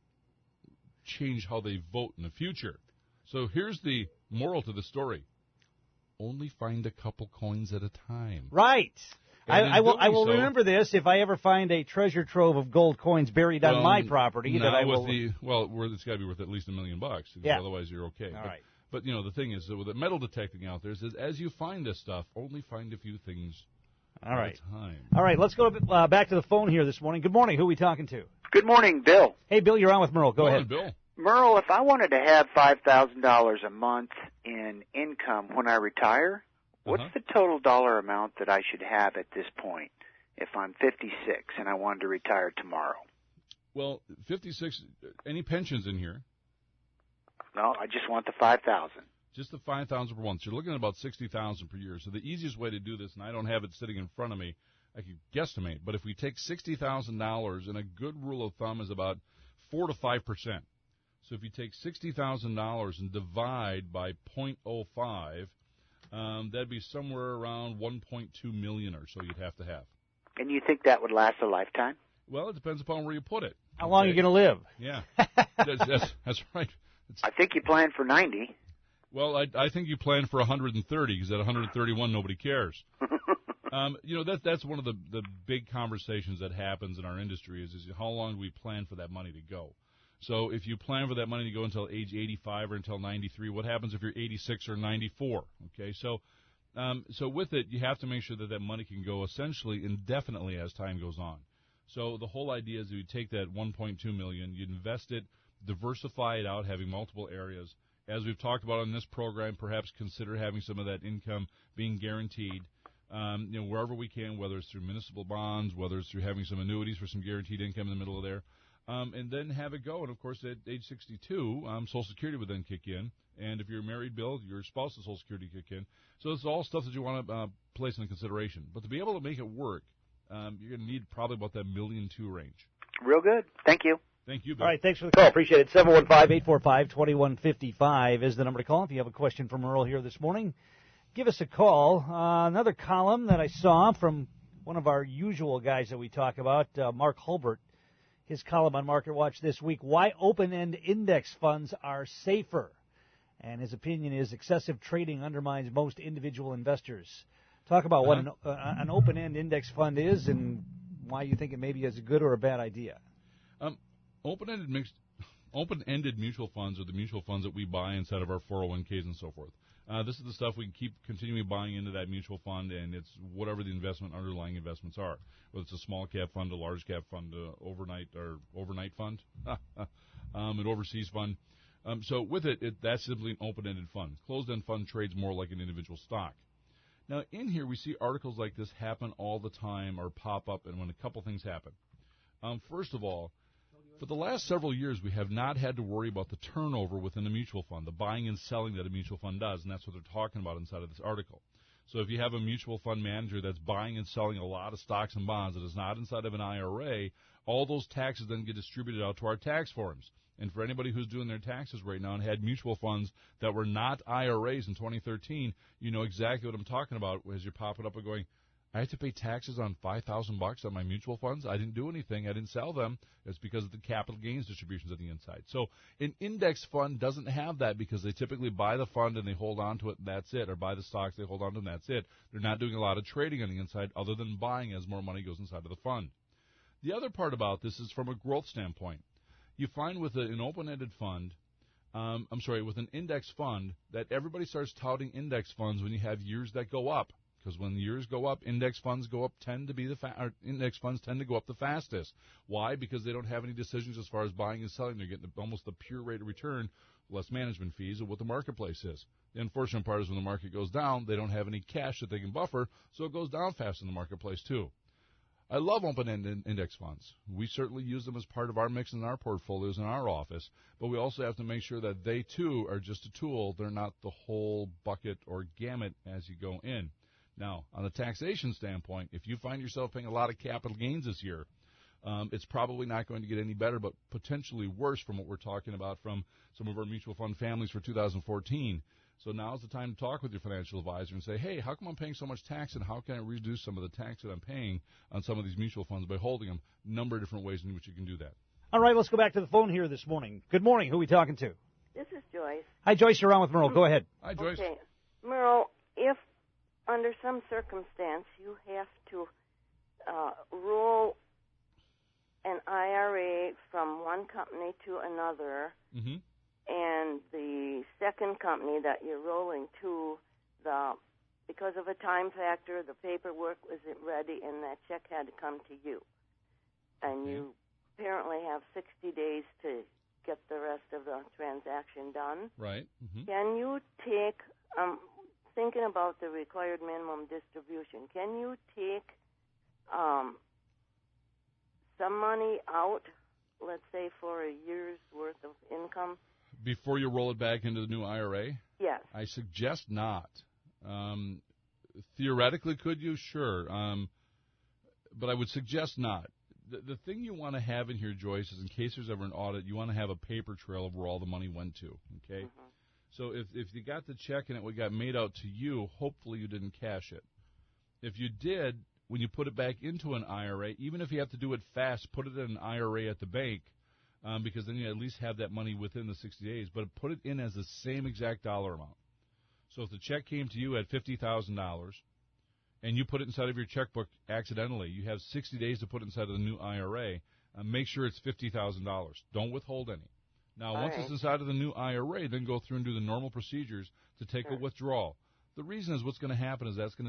change how they vote in the future. So here's the moral to the story. Only find a couple coins at a time. Right. I will remember this if I ever find a treasure trove of gold coins buried on my property. That I will. It's got to be worth at least $1 million. Yeah. Otherwise, you're okay. All right. But the thing is, with the metal detecting out there, is as you find this stuff, only find a few things at a time. All right. Let's go back to the phone here this morning. Good morning. Who are we talking to? Good morning, Bill. Hey, Bill. You're on with Merle. Go ahead, Bill. Merle, if I wanted to have $5,000 a month in income when I retire, what's the total dollar amount that I should have at this point if I'm 56 and I wanted to retire tomorrow? Well, 56, any pensions in here? No, I just want the $5,000. Just the $5,000 per month. So you're looking at about $60,000 per year. So the easiest way to do this, and I don't have it sitting in front of me, I could guesstimate, but if we take $60,000, and a good rule of thumb is about 4 to 5%. So if you take $60,000 and divide by 0.05, That'd be somewhere around $1.2 million or so you'd have to have. And you think that would last a lifetime? Well, it depends upon where you put it. How long are you going to live? Yeah, that's right. I think you plan for 90. Well, I think you plan for 130 because at 131 nobody cares. That's one of the big conversations that happens in our industry is how long do we plan for that money to go? So if you plan for that money to go until age 85 or until 93, what happens if you're 86 or 94? Okay, so with it, you have to make sure that money can go essentially indefinitely as time goes on. So the whole idea is you take that $1.2 million, you invest it, diversify it out, having multiple areas. As we've talked about on this program, perhaps consider having some of that income being guaranteed, wherever we can, whether it's through municipal bonds, whether it's through having some annuities for some guaranteed income in the middle of there, and then have it go. And, of course, at age 62, Social Security would then kick in. And if you're married, Bill, your spouse's Social Security kick in. So it's all stuff that you want to place into consideration. But to be able to make it work, you're going to need probably about that $1.2 million range. Real good. Thank you. Thank you, Bill. All right, thanks for the call. Appreciate it. 715-845-2155 is the number to call if you have a question from Earl here this morning. Give us a call. Another column that I saw from one of our usual guys that we talk about, Mark Hulbert, his column on Market Watch this week, Why Open-End Index Funds Are Safer. And his opinion is excessive trading undermines most individual investors. Talk about what an open-end index fund is and why you think it maybe is a good or a bad idea. Open-ended mutual funds are the mutual funds that we buy inside of our 401ks and so forth. This is the stuff we can keep continually buying into that mutual fund, and it's whatever the underlying investments are. Whether it's a small cap fund, a large cap fund, overnight fund, an overseas fund. So with it, that's simply an open-ended fund. Closed-end fund trades more like an individual stock. Now, in here, we see articles like this happen all the time or pop up, and when a couple things happen. First of all, for the last several years, we have not had to worry about the turnover within a mutual fund, the buying and selling that a mutual fund does, and that's what they're talking about inside of this article. So if you have a mutual fund manager that's buying and selling a lot of stocks and bonds that is not inside of an IRA, all those taxes then get distributed out to our tax forms. And for anybody who's doing their taxes right now and had mutual funds that were not IRAs in 2013, you know exactly what I'm talking about as you're popping up and going, I have to pay taxes on $5,000 on my mutual funds. I didn't do anything. I didn't sell them. It's because of the capital gains distributions at the inside. So an index fund doesn't have that because they typically buy the fund and they hold on to it and that's it, or buy the stocks, they hold on to them, that's it. They're not doing a lot of trading on the inside other than buying as more money goes inside of the fund. The other part about this is from a growth standpoint. You find with an open-ended fund, with an index fund, that everybody starts touting index funds when you have years that go up. Because when the years go up, index funds tend to go up the fastest. Why? Because they don't have any decisions as far as buying and selling. They're getting almost the pure rate of return, less management fees, of what the marketplace is. The unfortunate part is when the market goes down, they don't have any cash that they can buffer, so it goes down fast in the marketplace too. I love open-ended index funds. We certainly use them as part of our mix in our portfolios in our office, but we also have to make sure that they too are just a tool. They're not the whole bucket or gamut as you go in. Now, on the taxation standpoint, if you find yourself paying a lot of capital gains this year, it's probably not going to get any better, but potentially worse from what we're talking about from some of our mutual fund families for 2014. So now's the time to talk with your financial advisor and say, hey, how come I'm paying so much tax, and how can I reduce some of the tax that I'm paying on some of these mutual funds by holding them? A number of different ways in which you can do that. All right, let's go back to the phone here this morning. Good morning. Who are we talking to? This is Joyce. Hi, Joyce. You're on with Merle. Go ahead. Hi, Joyce. Okay. Merle, if under some circumstance you have to roll an IRA from one company to another, and the second company that you're rolling to, because of a time factor, the paperwork wasn't ready and that check had to come to you. And you apparently have 60 days to get the rest of the transaction done. Right. Can you take, thinking about the required minimum distribution, can you take some money out, let's say for a year's worth of income? Before you roll it back into the new IRA? Yes. I suggest not. Theoretically, could you? Sure. But I would suggest not. The thing you want to have in here, Joyce, is in case there's ever an audit, you want to have a paper trail of where all the money went to, okay? So if you got the check and it got made out to you, hopefully you didn't cash it. If you did, when you put it back into an IRA, even if you have to do it fast, put it in an IRA at the bank, because then you at least have that money within the 60 days. But put it in as the same exact dollar amount. So if the check came to you at $50,000 and you put it inside of your checkbook accidentally, you have 60 days to put it inside of the new IRA. Make sure it's $50,000. Don't withhold any. Now, once it's inside of the new IRA, then go through and do the normal procedures to take a withdrawal. The reason is what's going to happen is it's going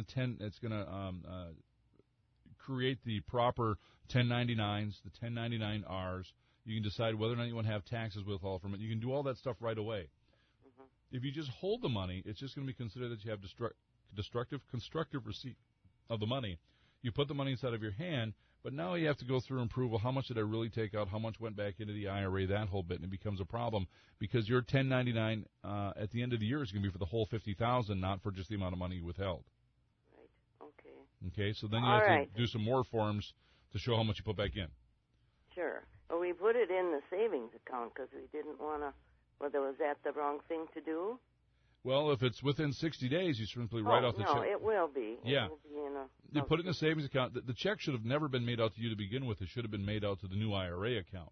to create the proper 1099s, the 1099Rs. You can decide whether or not you want to have taxes withheld from it. You can do all that stuff right away. If you just hold the money, it's just going to be considered that you have constructive receipt of the money. You put the money inside of your hand, but now you have to go through and prove, well, how much did I really take out? How much went back into the IRA? That whole bit, and it becomes a problem because your 1099 at the end of the year is going to be for the whole $50,000, not for just the amount of money you withheld. Right. Okay. Okay. So then you have to do some more forms to show how much you put back in. Sure. Well, we put it in the savings account because we didn't want to. Whether was that the wrong thing to do? Well, if it's within 60 days, you simply write off the check. No, it will be. Yeah. It will be in you put it in a savings account. The check should have never been made out to you to begin with. It should have been made out to the new IRA account.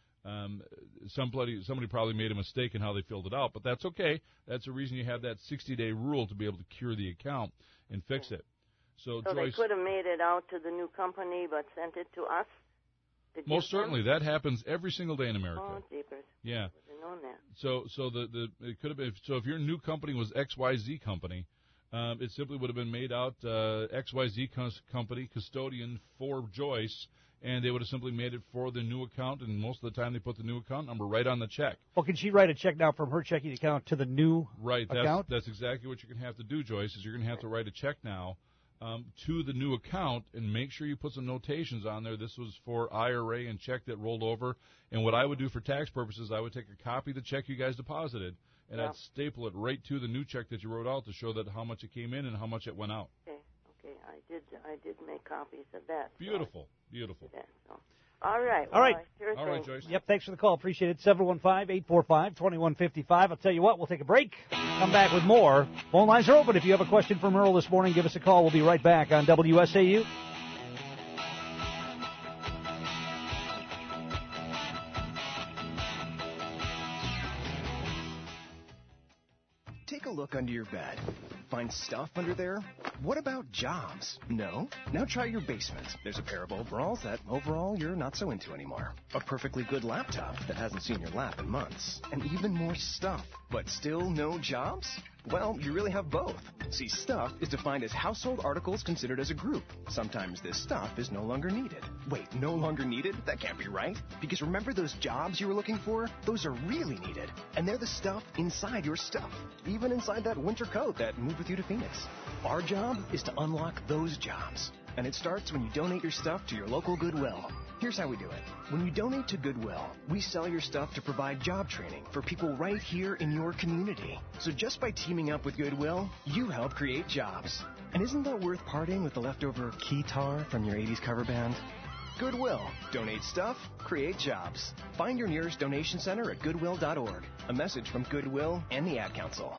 Somebody probably made a mistake in how they filled it out, but that's okay. That's the reason you have that 60-day rule to be able to cure the account and fix it. So Joyce, they could have made it out to the new company but sent it to us? Most certainly. That happens every single day in America. Oh, jeepers. Yeah. I would have known that. So it could have been. So if your new company was XYZ Company, it simply would have been made out XYZ Company custodian for Joyce, and they would have simply made it for the new account. And most of the time, they put the new account number right on the check. Well, can she write a check now from her checking account to the new account? That's exactly what you're going to have to do, Joyce. Is you're going to have to write a check now. To the new account, and make sure you put some notations on there. This was for IRA and check that rolled over. And what I would do for tax purposes, I would take a copy of the check you guys deposited, and I'd staple it right to the new check that you wrote out to show that how much it came in and how much it went out. Okay, I did make copies of that. Beautiful. All right. All right. All right, Joyce. Yep, thanks for the call. Appreciate it. 715-845-2155. I'll tell you what, we'll take a break. Come back with more. Phone lines are open. If you have a question from Earl this morning, give us a call. We'll be right back on WSAU. Take a look under your bed. Find stuff under there? What about jobs? No? Now try your basement. There's a pair of overalls that, overall, you're not so into anymore. A perfectly good laptop that hasn't seen your lap in months. And even more stuff. But still no jobs? Well, you really have both. See, stuff is defined as household articles considered as a group. Sometimes this stuff is no longer needed. Wait, no longer needed? That can't be right. Because remember those jobs you were looking for? Those are really needed. And they're the stuff inside your stuff. Even inside that winter coat that moved with you to Phoenix. Our job is to unlock those jobs. And it starts when you donate your stuff to your local Goodwill. Here's how we do it. When you donate to Goodwill, we sell your stuff to provide job training for people right here in your community. So just by teaming up with Goodwill, you help create jobs. And isn't that worth parting with the leftover keytar from your 80s cover band? Goodwill. Donate stuff, create jobs. Find your nearest donation center at goodwill.org. A message from Goodwill and the Ad Council.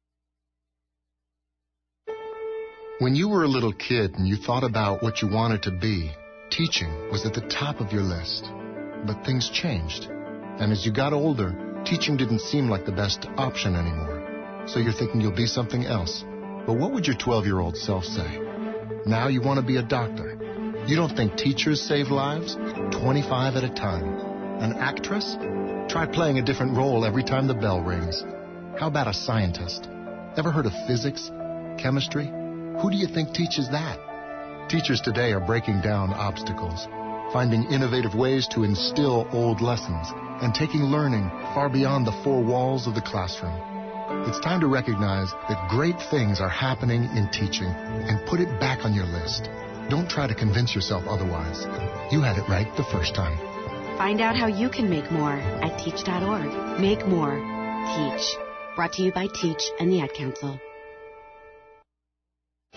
When you were a little kid and you thought about what you wanted to be, teaching was at the top of your list. But things changed. And as you got older, teaching didn't seem like the best option anymore. So you're thinking you'll be something else. But what would your 12-year-old self say? Now you want to be a doctor. You don't think teachers save lives? 25 at a time. An actress? Try playing a different role every time the bell rings. How about a scientist? Ever heard of physics? Chemistry? Who do you think teaches that? Teachers today are breaking down obstacles, finding innovative ways to instill old lessons, and taking learning far beyond the four walls of the classroom. It's time to recognize that great things are happening in teaching and put it back on your list. Don't try to convince yourself otherwise. You had it right the first time. Find out how you can make more at teach.org. Make more. Teach. Brought to you by Teach and the Ad Council. Get a new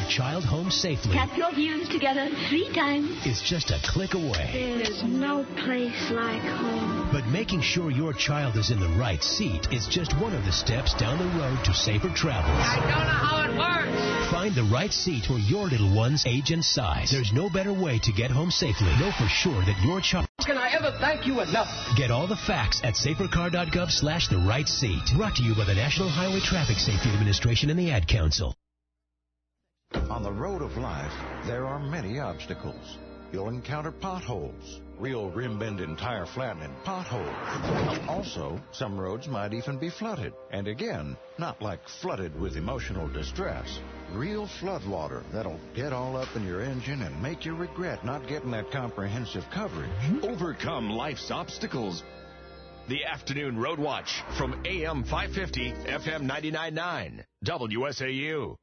your child home safely Kept your views together 3 times. is just a click away. There's no place like home. But making sure your child is in the right seat is just one of the steps down the road to safer travels. I don't know how it works. Find the right seat for your little one's age and size. There's no better way to get home safely. Know for sure that your child... Can I ever thank you enough? Get all the facts at safercar.gov/the right seat. Brought to you by the National Highway Traffic Safety Administration and the Ad Council. On the road of life, there are many obstacles. You'll encounter potholes, real rim bend and tire flattening potholes. Also, some roads might even be flooded. And again, not like flooded with emotional distress. Real floodwater that'll get all up in your engine and make you regret not getting that comprehensive coverage. Overcome life's obstacles. The Afternoon Road Watch from AM 550, FM 99.9, WSAU.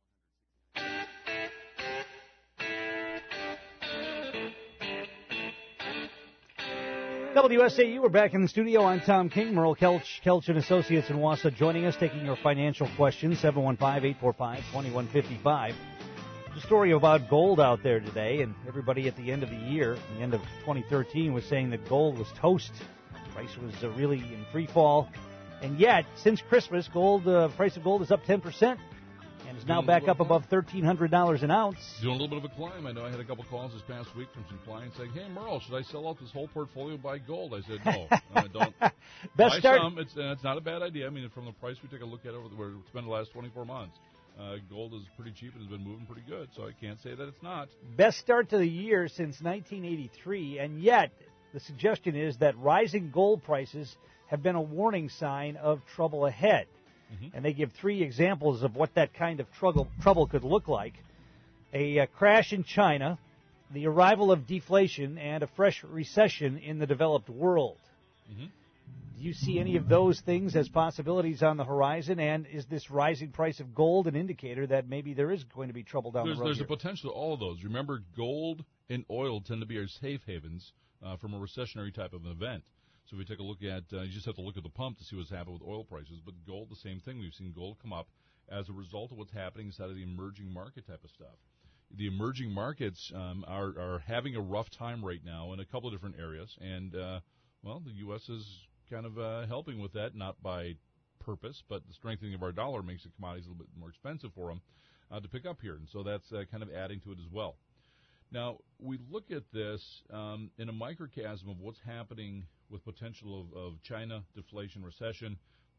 WSAU, we're back in the studio. I'm Tom King, Merle Kelch and Associates in Wausau joining us, taking your financial questions, 715-845-2155. There's a story about gold out there today, and everybody at the end of the year, the end of 2013, was saying that gold was toast. The price was really in free fall. And yet, since Christmas, price of gold is up 10%. And is now back up above $1,300 an ounce. Doing a little bit of a climb. I know I had a couple calls this past week from some clients saying, "Hey, Merle, should I sell out this whole portfolio, buy gold?" I said, "No, don't. Best buy start. some. It's not a bad idea. I mean, from the price we take a look at where it's been the last 24 months, gold is pretty cheap and has been moving pretty good. So I can't say that it's not. Best start to the year since 1983, and yet the suggestion is that rising gold prices have been a warning sign of trouble ahead." Mm-hmm. And they give 3 examples of what that kind of trouble could look like. A crash in China, the arrival of deflation, and a fresh recession in the developed world. Mm-hmm. Do you see any of those things as possibilities on the horizon? And is this rising price of gold an indicator that maybe there is going to be trouble down the road? There's a potential to all of those. Remember, gold and oil tend to be our safe havens from a recessionary type of an event. So if we take a look at, you just have to look at the pump to see what's happened with oil prices. But gold, the same thing. We've seen gold come up as a result of what's happening inside of the emerging market type of stuff. The emerging markets are having a rough time right now in a couple of different areas. And, the U.S. is kind of helping with that, not by purpose, but the strengthening of our dollar makes the commodities a little bit more expensive for them to pick up here. And so that's kind of adding to it as well. Now, we look at this in a microcosm of what's happening with potential of China, deflation, recession.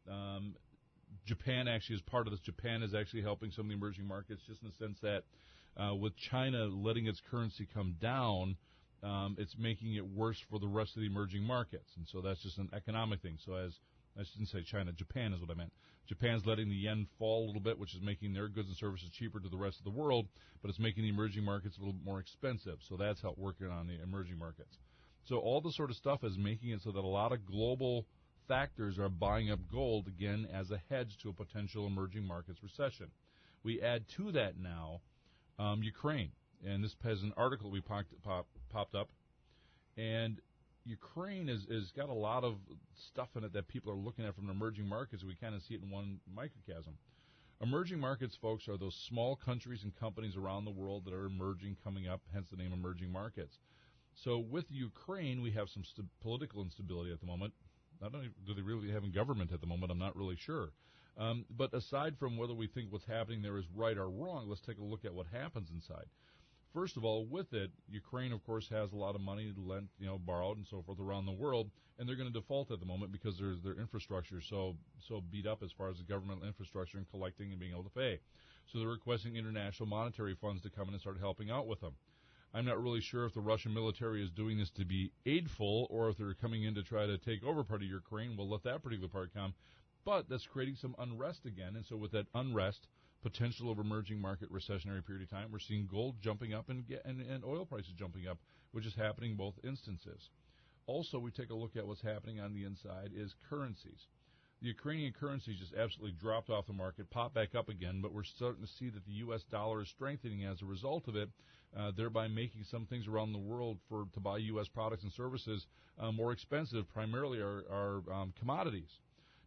Japan actually is part of this. Japan is actually helping some of the emerging markets just in the sense that with China letting its currency come down, it's making it worse for the rest of the emerging markets. And so that's just an economic thing. So as I shouldn't say China, Japan is what I meant. Japan's letting the yen fall a little bit, which is making their goods and services cheaper to the rest of the world, but it's making the emerging markets a little bit more expensive. So that's helped working on the emerging markets. So all this sort of stuff is making it so that a lot of global factors are buying up gold, again, as a hedge to a potential emerging markets recession. We add to that now Ukraine. And this has an article we popped up. And Ukraine is got a lot of stuff in it that people are looking at from emerging markets. We kind of see it in one microcosm. Emerging markets, folks, are those small countries and companies around the world that are emerging, coming up, hence the name emerging markets. So with Ukraine, we have some political instability at the moment. I don't know, do they really have a government at the moment? I'm not really sure. But aside from whether we think what's happening there is right or wrong, let's take a look at what happens inside. First of all, with it, Ukraine, of course, has a lot of money lent, borrowed and so forth around the world, and they're going to default at the moment because their infrastructure is so beat up as far as the governmental infrastructure and collecting and being able to pay. So they're requesting international monetary funds to come in and start helping out with them. I'm not really sure if the Russian military is doing this to be aidful or if they're coming in to try to take over part of Ukraine. We'll let that particular part come. But that's creating some unrest again, and so with that unrest, potential of emerging market recessionary period of time, we're seeing gold jumping up and oil prices jumping up, which is happening in both instances. Also, we take a look at what's happening on the inside is currencies. The Ukrainian currency just absolutely dropped off the market, popped back up again, but we're starting to see that the U.S. dollar is strengthening as a result of it, thereby making some things around the world to buy U.S. products and services more expensive, primarily our commodities.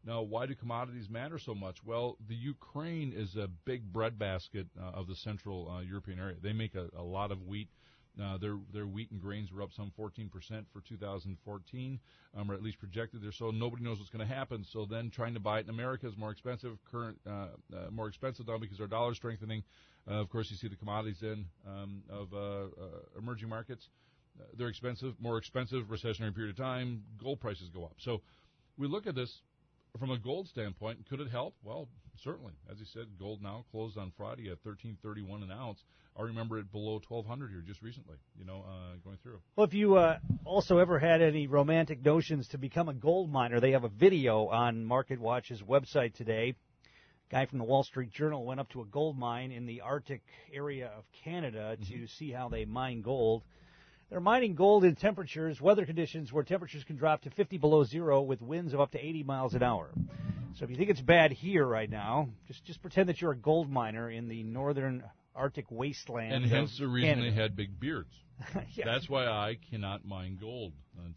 Now, why do commodities matter so much? Well, the Ukraine is a big breadbasket of the Central European area. They make a lot of wheat. Their wheat and grains were up some 14% for 2014, or at least projected there. So nobody knows what's going to happen. So then trying to buy it in America is more expensive. More expensive now because our dollar is strengthening. Of course, you see the commodities of emerging markets. They're expensive, more expensive, recessionary period of time. Gold prices go up. So we look at this from a gold standpoint. Could it help? Well, certainly. As you said, gold now closed on Friday at $13.31 an ounce. I remember it below $1,200 here just recently, going through. Well, if you also ever had any romantic notions to become a gold miner, they have a video on MarketWatch's website today. A guy from the Wall Street Journal went up to a gold mine in the Arctic area of Canada to see how they mine gold. They're mining gold in weather conditions where temperatures can drop to 50 below zero with winds of up to 80 miles an hour. So if you think it's bad here right now, just pretend that you're a gold miner in the northern Arctic wasteland. And hence the reason they had big beards. Yeah. That's why I cannot mine gold.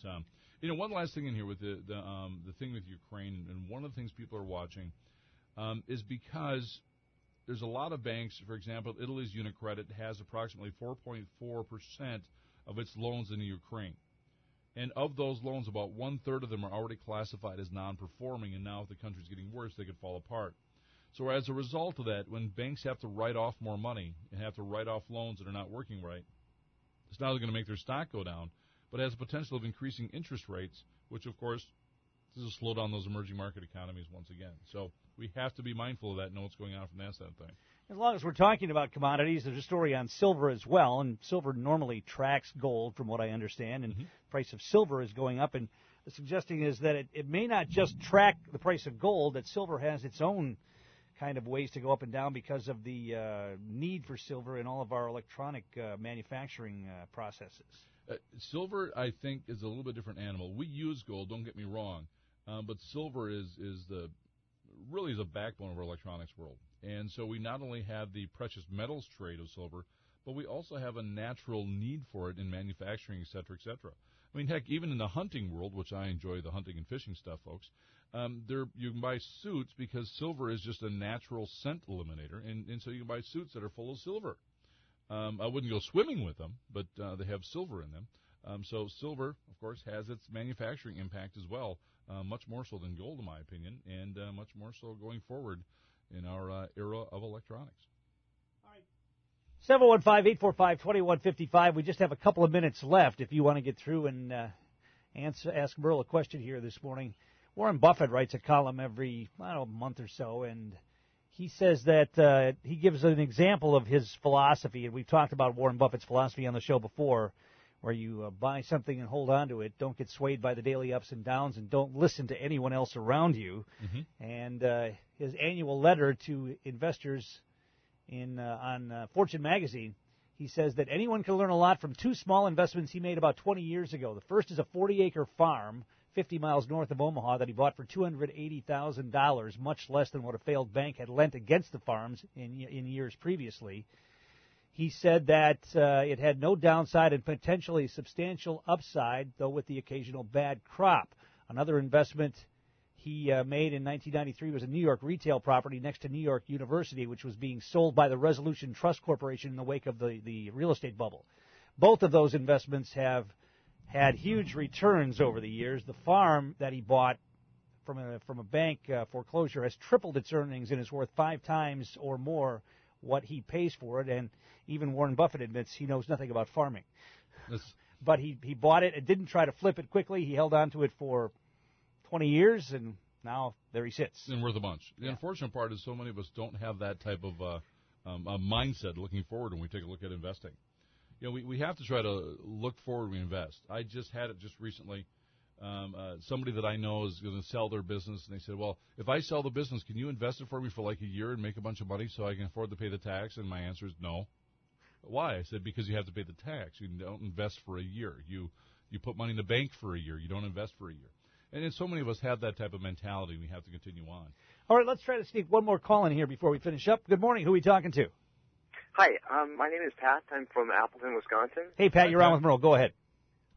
And one last thing in here with the thing with Ukraine, and one of the things people are watching is because there's a lot of banks. For example, Italy's Unicredit has approximately 4.4% of its loans in the Ukraine. And of those loans, about one-third of them are already classified as non-performing, and now if the country's getting worse, they could fall apart. So as a result of that, when banks have to write off more money and have to write off loans that are not working right, it's not only going to make their stock go down, but has the potential of increasing interest rates, which, of course, this will slow down those emerging market economies once again. So we have to be mindful of that and know what's going on from that side of thing. As long as we're talking about commodities, there's a story on silver as well, and silver normally tracks gold, from what I understand, and the price of silver is going up, and the suggesting is that it may not just track the price of gold, that silver has its own kind of ways to go up and down because of the need for silver in all of our electronic manufacturing processes. Silver, I think, is a little bit different animal. We use gold, don't get me wrong, but silver is really the backbone of our electronics world. And so we not only have the precious metals trade of silver, but we also have a natural need for it in manufacturing, et cetera, et cetera. I mean, heck, even in the hunting world, which I enjoy the hunting and fishing stuff, folks, you can buy suits because silver is just a natural scent eliminator, and so you can buy suits that are full of silver. I wouldn't go swimming with them, but they have silver in them. So silver, of course, has its manufacturing impact as well, much more so than gold, in my opinion, and much more so going forward in our era of electronics. 715-845-2155. We just have a couple of minutes left if you want to get through and ask Merle a question here this morning. Warren Buffett writes a column every, month or so, and he says that he gives an example of his philosophy, and we've talked about Warren Buffett's philosophy on the show before, where you buy something and hold on to it, don't get swayed by the daily ups and downs, and don't listen to anyone else around you. And his annual letter to investors on Fortune magazine, he says that anyone can learn a lot from two small investments he made about 20 years ago. The first is a 40-acre farm 50 miles north of Omaha that he bought for $280,000, much less than what a failed bank had lent against the farms in years previously. He said that it had no downside and potentially substantial upside, though with the occasional bad crop. Another investment he made in 1993 was a New York retail property next to New York University, which was being sold by the Resolution Trust Corporation in the wake of the real estate bubble. Both of those investments have had huge returns over the years. The farm that he bought from a bank foreclosure has tripled its earnings and is worth 5 times or more what he pays for it, and even Warren Buffett admits he knows nothing about farming. But he bought it and didn't try to flip it quickly. He held on to it for 20 years, and now there he sits. And worth a bunch. The unfortunate part is so many of us don't have that type of a mindset looking forward when we take a look at investing. We have to try to look forward when we invest. I just had it just recently. Somebody that I know is going to sell their business, and they said, well, if I sell the business, can you invest it for me for like a year and make a bunch of money so I can afford to pay the tax? And my answer is no. Why? I said, because you have to pay the tax. You don't invest for a year. You put money in the bank for a year. You don't invest for a year. And then so many of us have that type of mentality, and we have to continue on. All right, let's try to sneak one more call in here before we finish up. Good morning. Who are we talking to? Hi, my name is Pat. I'm from Appleton, Wisconsin. Hey, Pat, you're on with Merle. Go ahead.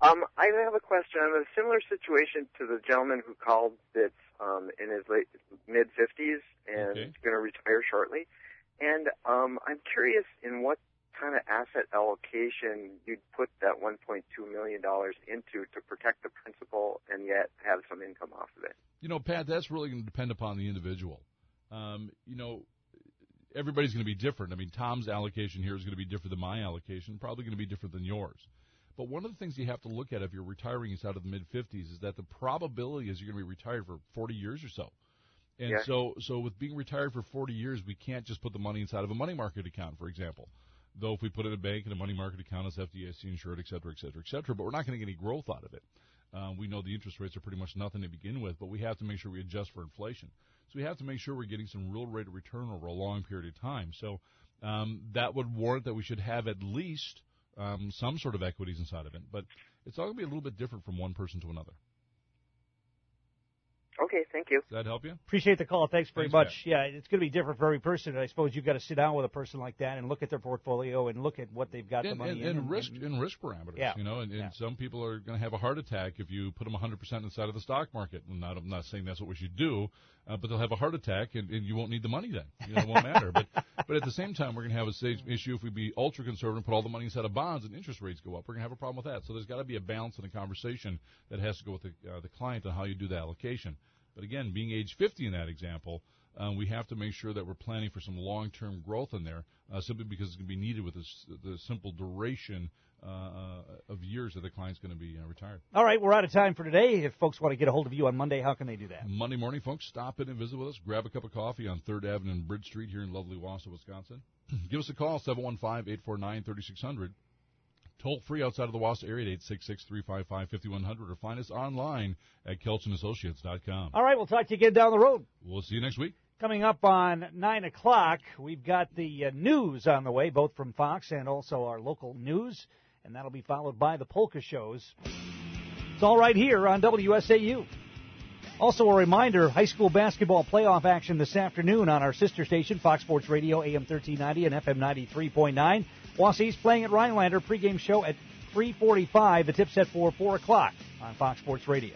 I have a question. I'm in a similar situation to the gentleman who called that's in his mid-50s and is going to retire shortly. And I'm curious in what kind of asset allocation you'd put that $1.2 million into to protect the principal and yet have some income off of it. You know, Pat, that's really going to depend upon the individual. You know, everybody's going to be different. I mean, Tom's allocation here is going to be different than my allocation, probably going to be different than yours. But one of the things you have to look at if you're retiring inside of the mid-50s is that the probability is you're going to be retired for 40 years or so. And so with being retired for 40 years, we can't just put the money inside of a money market account, for example. Though if we put it in a bank and a money market account, it's FDIC insured, et cetera, et cetera, et cetera. But we're not going to get any growth out of it. We know the interest rates are pretty much nothing to begin with, but we have to make sure we adjust for inflation. So we have to make sure we're getting some real rate of return over a long period of time. So that would warrant that we should have at least some sort of equities inside of it. But it's all going to be a little bit different from one person to another. Okay, thank you. Does that help you? Appreciate the call. Thanks very much. Pat. Yeah, it's going to be different for every person. I suppose you've got to sit down with a person like that and look at their portfolio and look at what they've got the money in. And risk parameters, you know, and some people are going to have a heart attack if you put them 100% inside of the stock market. I'm not saying that's what we should do, but they'll have a heart attack and you won't need the money then. You know, it won't matter. But at the same time, we're going to have a same issue if we be ultra conservative and put all the money inside of bonds and interest rates go up. We're going to have a problem with that. So there's got to be a balance in the conversation that has to go with the client on how you do the allocation. But again, being age 50 in that example, we have to make sure that we're planning for some long-term growth in there, simply because it's going to be needed with the simple duration of years that the client's going to be retired. All right, we're out of time for today. If folks want to get a hold of you on Monday, how can they do that? Monday morning, folks, stop in and visit with us. Grab a cup of coffee on 3rd Avenue and Bridge Street here in lovely Wausau, Wisconsin. Give us a call, 715-849-3600. Toll free outside of the Wausau area at 866-355-5100, or find us online at KelchAssociates.com. All right, we'll talk to you again down the road. We'll see you next week. Coming up on 9 o'clock, we've got the news on the way, both from Fox and also our local news, and that'll be followed by the polka shows. It's all right here on WSAU. Also a reminder, high school basketball playoff action this afternoon on our sister station, Fox Sports Radio, AM 1390 and FM 93.9. Wausee's playing at Rhinelander. Pregame show at 3:45. The tip set for 4 o'clock on Fox Sports Radio.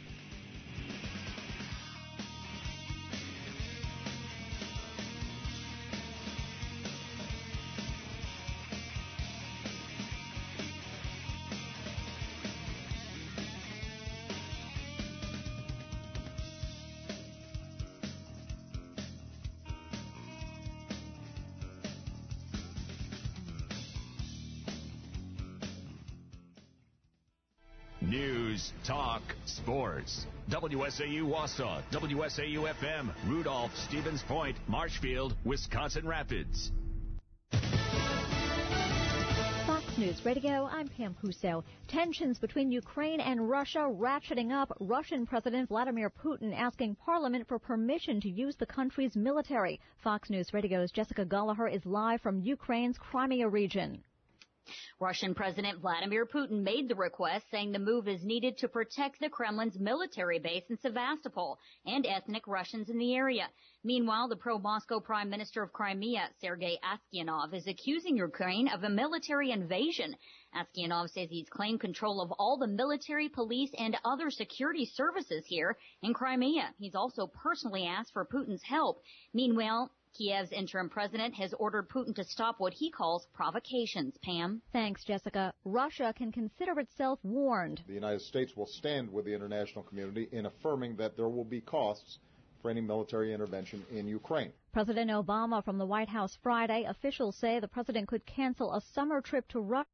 News, talk, sports. WSAU Wausau, WSAU FM, Rudolph, Stevens Point, Marshfield, Wisconsin Rapids. Fox News Radio, I'm Pam Huso. Tensions between Ukraine and Russia ratcheting up. Russian President Vladimir Putin asking Parliament for permission to use the country's military. Fox News Radio's Jessica Gallagher is live from Ukraine's Crimea region. Russian President Vladimir Putin made the request, saying the move is needed to protect the Kremlin's military base in Sevastopol and ethnic Russians in the area. Meanwhile, the pro-Moscow Prime Minister of Crimea, Sergei Askionov, is accusing Ukraine of a military invasion. Askionov says he's claimed control of all the military, police, and other security services here in Crimea. He's also personally asked for Putin's help. Meanwhile, Kiev's interim president has ordered Putin to stop what he calls provocations. Pam? Thanks, Jessica. Russia can consider itself warned. The United States will stand with the international community in affirming that there will be costs for any military intervention in Ukraine. President Obama from the White House Friday. Officials say the president could cancel a summer trip to Russia.